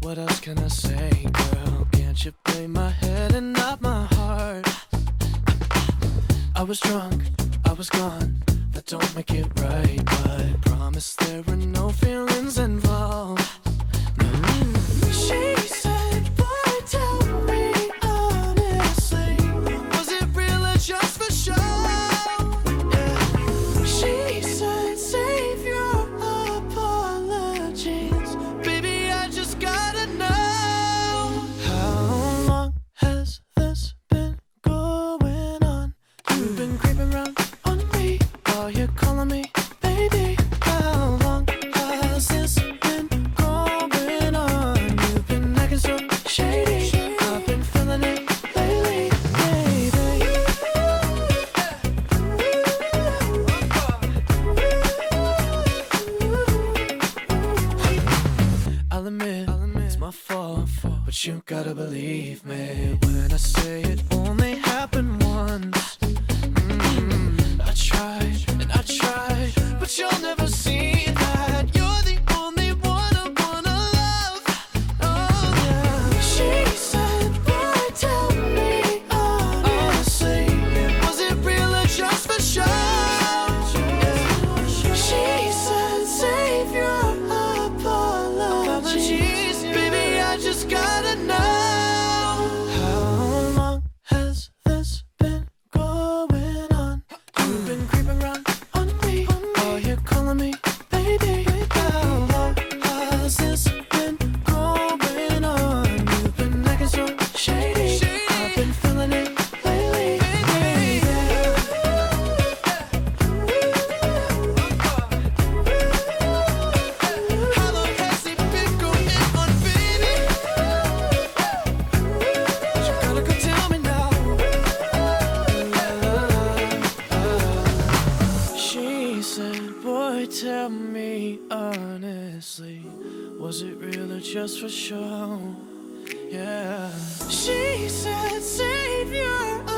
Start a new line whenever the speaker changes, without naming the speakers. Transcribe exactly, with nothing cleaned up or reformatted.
What else can I say, girl? Can't you play my head and not my heart? I was drunk, I was gone. That don't make it right, but promise there were no feelings involved. She said, boy, tell me honestly, was it real or just for show? Yeah. She said, save your apologies, baby, I just gotta know. How long has this been going on? You've been creeping around on me while you're calling me baby. How long has this been going on? You've been acting so shady, I've been feeling it lately, baby. I'll admit, it's my fault, but you gotta believe me when I say it only happened once. Mm, I tried and I tried, but you'll never see that. You're the only one I wanna love. Oh yeah. She said, boy, tell me honestly, was it real or just for show? She said, save your apologies, baby, I just gotta know. How long has this been going on? You've been creeping around on me while you're calling me baby. How long has this been going on? You've been acting so shady, I've been feeling it lately, baby. How long has it been going on, baby? You gotta go tell me now. She said, boy, tell me honestly, was it real or just for show? Yeah. She said, save your